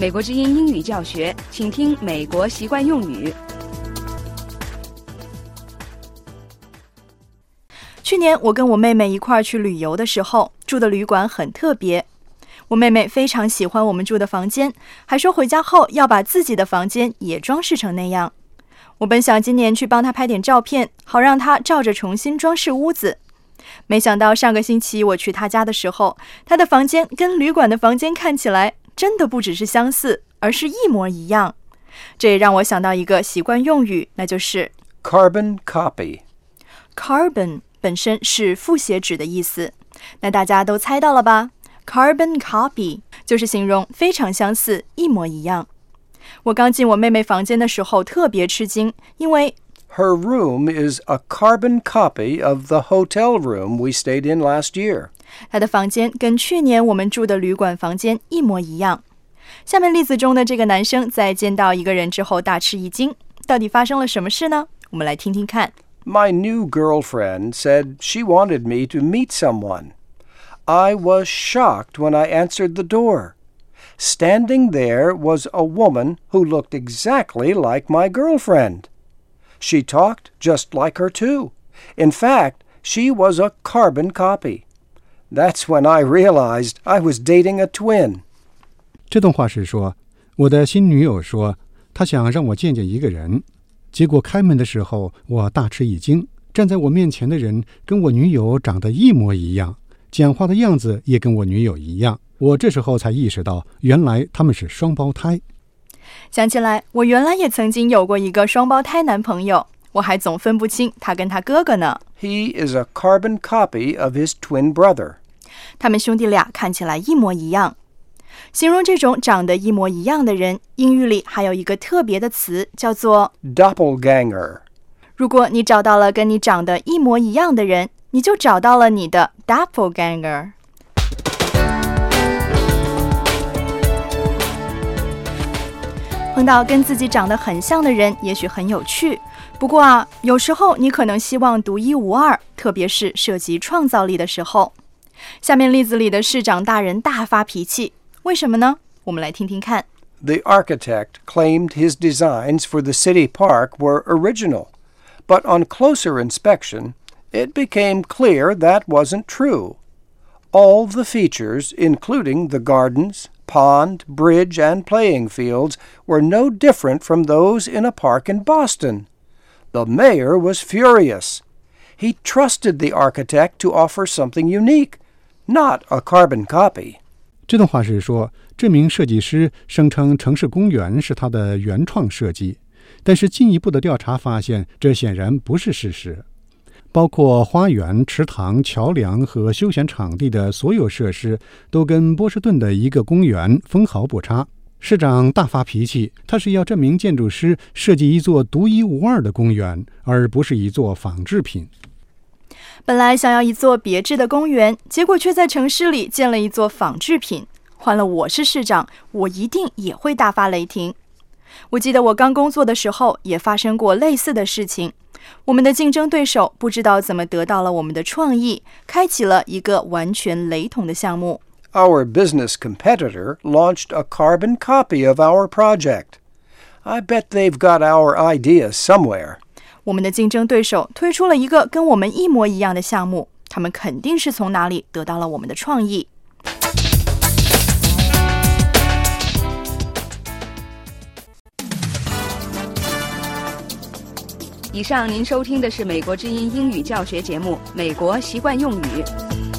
美国之音英语教学，请听美国习惯用语。 去年我跟我妹妹一块儿去旅游的时候，住的旅馆很特别。我妹妹非常喜欢我们住的房间，还说回家后要把自己的房间也装饰成那样。我本想今年去帮她拍点照片，好让她照着重新装饰屋子。没想到上个星期我去她家的时候，她的房间跟旅馆的房间看起来真的不只是相似，而是一模一样。这也让我想到一个习惯用语，那就是 carbon copy。Carbon 本身是复写纸的意思，那大家都猜到了吧？ Carbon copy 就是形容非常相似，一模一样。我刚进我妹妹房间的时候特别吃惊，因为 Her room is a carbon copy of the hotel room we stayed in last year. 她的房间跟去年我们住的旅馆房间一模一样。下面例子中的这个男生在见到一个人之后大吃一惊，到底发生了什么事呢？我们来听听看。 My new girlfriend said she wanted me to meet someone. I was shocked when I answered the door. Standing there was a woman who looked exactly like my girlfriend. She talked just like her too. In fact, she was a carbon copy. That's when I realized I was dating a twin. 这段话是说，我的新女友说，她想让我见见一个人。结果开门的时候，我大吃一惊，站在我面前的人跟我女友长得一模一样，讲话的样子也跟我女友一样。我这时候才意识到，原来他们是双胞胎。 想起来，我原来也曾经有过一个双胞胎男朋友，我还总分不清他跟他哥哥呢。 He is a carbon copy of his twin brother. 他们兄弟俩看起来一模一样。形容这种长得一模一样的人，英语里还有一个特别的词，叫做 doppelganger。 如果你找到了跟你长得一模一样的人，你就找到了你的 doppelganger。碰到跟自己长得很像的人，也许很有趣。不过有时候你可能希望独一无二，特别是涉及创造力的时候。下面例子里的市长大人大发脾气，为什么呢？我们来听听看。 The architect claimed his designs for the city park were original, but on closer inspection, it became clear that wasn't true. All the features, including the gardens, pond, bridge, and playing fields, were no different from those in a park in Boston. The mayor was furious. He trusted the architect to offer something unique, not a carbon copy. 这段话是说，这名设计师声称城市公园是他的原创设计，但是进一步的调查发现，这显然不是事实。包括花园、池塘、桥梁和休闲场地的所有设施，都跟波士顿的一个公园分毫不差。市长大发脾气，他是要这名建筑师设计一座独一无二的公园，而不是一座仿制品。 本来想要一座别致的公园，结果却在城市里建了一座仿制品。换了我是市长，我一定也会大发雷霆。我记得我刚工作的时候，也发生过类似的事情。我们的竞争对手不知道怎么得到了我们的创意，开启了一个完全雷同的项目。 Our business competitor launched a carbon copy of our project. I bet they've got our ideas somewhere. 我们的竞争对手推出了一个跟我们一模一样的项目，他们肯定是从哪里得到了我们的创意。 以上您收听的是美国之音英语教学节目《美国习惯用语》。